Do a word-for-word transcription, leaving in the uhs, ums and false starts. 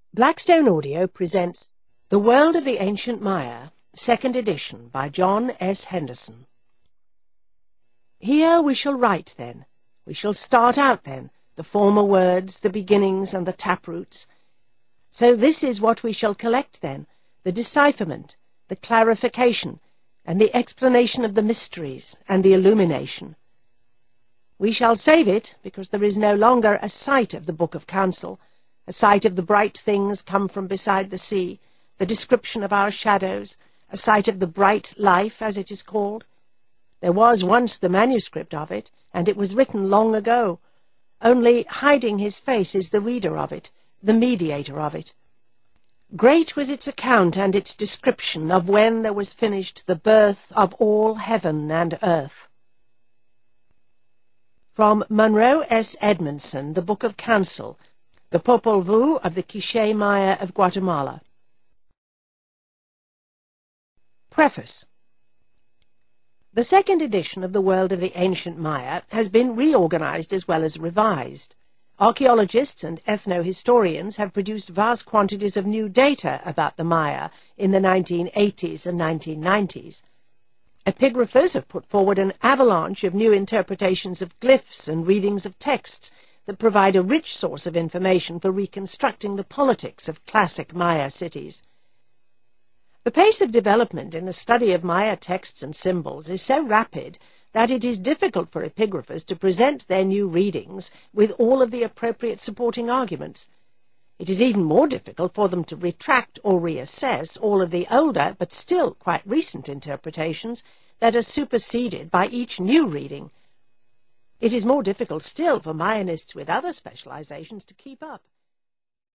Blackstone Audio presents The World of the Ancient Maya, second edition, by John S. Henderson. Here we shall write, then. We shall start out, then, the former words, the beginnings, and the taproots. So this is what we shall collect, then, the decipherment, the clarification, and the explanation of the mysteries, and the illumination. We shall save it, because there is no longer a sight of the Book of Counsel, a sight of the bright things come from beside the sea, the description of our shadows, a sight of the bright life, as it is called. There was once the manuscript of it, and it was written long ago. Only hiding his face is the reader of it, the mediator of it. Great was its account and its description of when there was finished the birth of all heaven and earth. From Monroe S. Edmondson, The Book of Counsel, the Popol Vuh of the Quiché Maya of Guatemala. Preface. The second edition of The World of the Ancient Maya has been reorganized as well as revised. Archaeologists and ethno-historians have produced vast quantities of new data about the Maya in the nineteen eighties and nineteen nineties. Epigraphers have put forward an avalanche of new interpretations of glyphs and readings of texts that provide a rich source of information for reconstructing the politics of classic Maya cities. The pace of development in the study of Maya texts and symbols is so rapid that it is difficult for epigraphers to present their new readings with all of the appropriate supporting arguments. It is even more difficult for them to retract or reassess all of the older but still quite recent interpretations that are superseded by each new reading. It is more difficult still for Mayanists with other specializations to keep up.